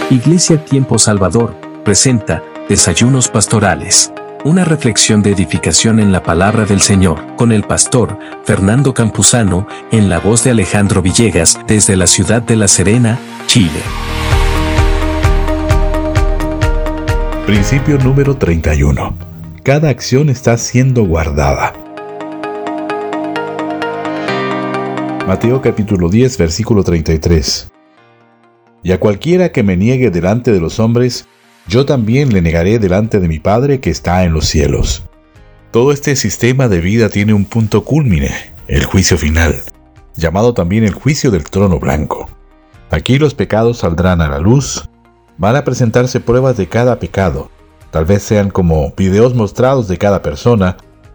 Iglesia Tiempo Salvador presenta Desayunos Pastorales, una reflexión de edificación en la palabra del Señor, con el pastor Fernando Campuzano, en la voz de Alejandro Villegas, desde la ciudad de La Serena, Chile. Principio número 31. Cada acción está siendo guardada. Mateo capítulo 10, versículo 33. Y a cualquiera que me niegue delante de los hombres, yo también le negaré delante de mi Padre que está en los cielos. Todo este sistema de vida tiene un punto cúlmine, el juicio final, llamado también el juicio del trono blanco. Aquí los pecados saldrán a la luz, van a presentarse pruebas de cada pecado, tal vez sean como videos mostrados de cada persona,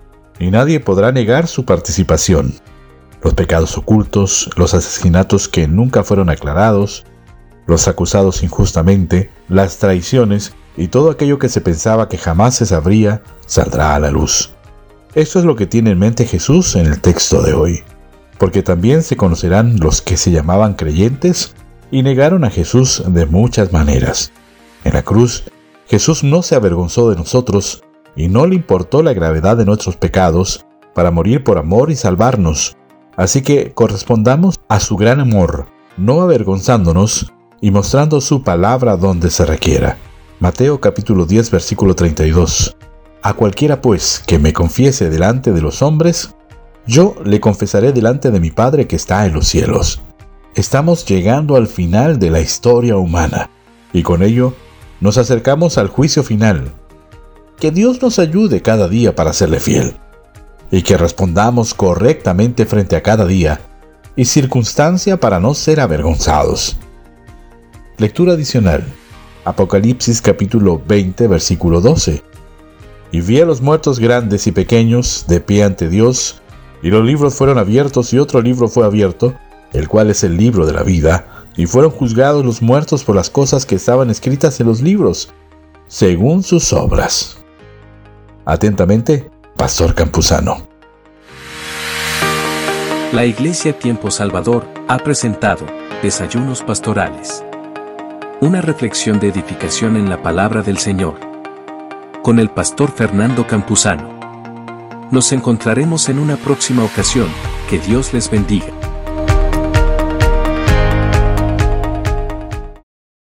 y nadie podrá negar su participación. Los pecados ocultos, los asesinatos que nunca fueron aclarados, los acusados injustamente, las traiciones y todo aquello que se pensaba que jamás se sabría, saldrá a la luz. Esto es lo que tiene en mente Jesús en el texto de hoy, porque también se conocerán los que se llamaban creyentes y negaron a Jesús de muchas maneras. En la cruz, Jesús no se avergonzó de nosotros y no le importó la gravedad de nuestros pecados para morir por amor y salvarnos. Así que correspondamos a su gran amor, no avergonzándonos y mostrando su palabra donde se requiera. Mateo capítulo 10, versículo 32. A cualquiera pues que me confiese delante de los hombres, yo le confesaré delante de mi Padre que está en los cielos. Estamos llegando al final de la historia humana, y con ello nos acercamos al juicio final. Que Dios nos ayude cada día para serle fiel, y que respondamos correctamente frente a cada día y circunstancia para no ser avergonzados. Lectura adicional. Apocalipsis capítulo 20, versículo 12. Y vi a los muertos grandes y pequeños de pie ante Dios, y los libros fueron abiertos, y otro libro fue abierto, el cual es el libro de la vida, y fueron juzgados los muertos por las cosas que estaban escritas en los libros, según sus obras. Atentamente, Pastor Campuzano. La Iglesia Tiempo Salvador ha presentado Desayunos Pastorales, una reflexión de edificación en la palabra del Señor, con el pastor Fernando Campuzano. Nos encontraremos en una próxima ocasión. Que Dios les bendiga.